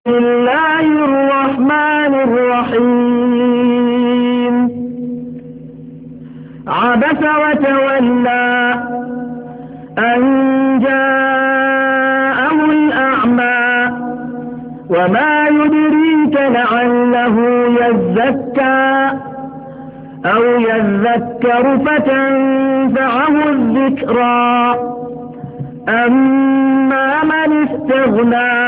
بسم الله الرحمن الرحيم. عبس وتولى أن جاءه الأعمى وما يدريك لعله يزكى أو يذكر فتنفعه الذكرى. أما من استغنى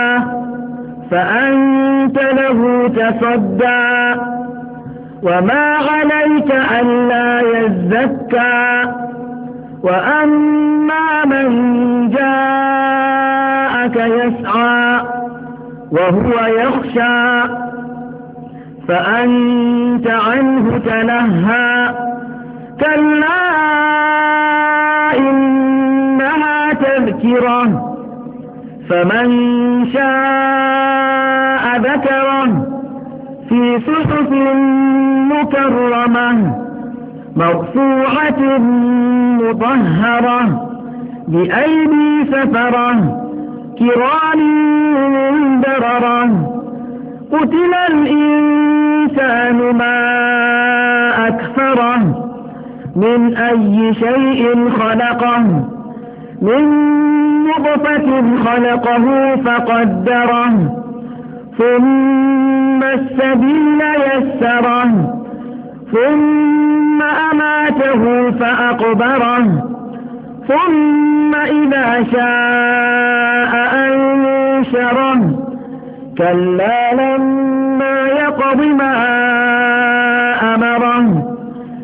فأنت له تصدى وما عليك ألا يزكى. وأما من جاءك يسعى وهو يخشى فأنت عنه تلهى. كلا إنها تذكرة فمن شاء ذكره في صحف مكرمة مرفوعة مطهرة بأيدي سفرة كرام بررة. قتل الإنسان ما أكفره من أي شيء خلقه من نطفة خلقه فقدره ثم السبيل يسره ثم أماته فأقبره ثم إذا شاء أنشره. كلا لما يقض ما أمره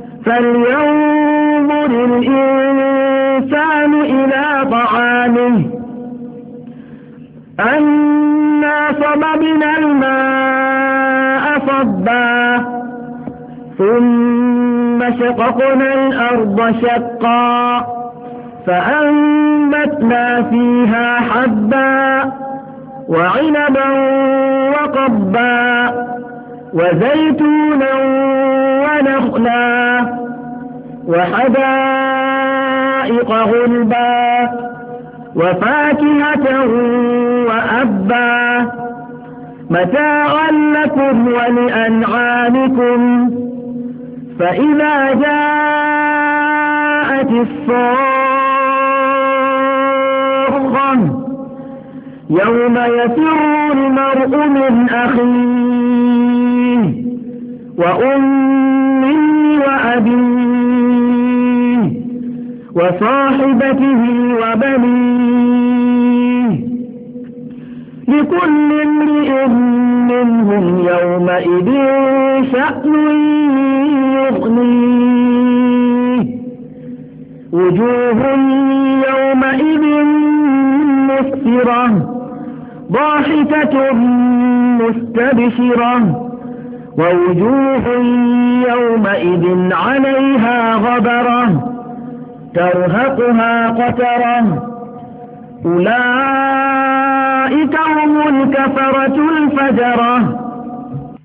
فلينظر الإنسان إلى طعامه أنا صببنا الماء صبا ثم شققنا الأرض شقا فأنبتنا فيها حبا وعنبا وقبا وزيتونا ونخلا وحدائق غلبا وفاكهة وأبا متاعا لكم ولأنعامكم. فإذا جاءت الصاخة يوم يفر المرء من أخيه وأمه وأبيه وصاحبته وبنيه لكل امرئ منهم يومئذ شأن يغنيه. وجوه يومئذ مسفرة ضاحكة مستبشرة ووجوه يومئذ عليها غبرة ترهقها قترة. أولئك هم الكفرة الفجرة.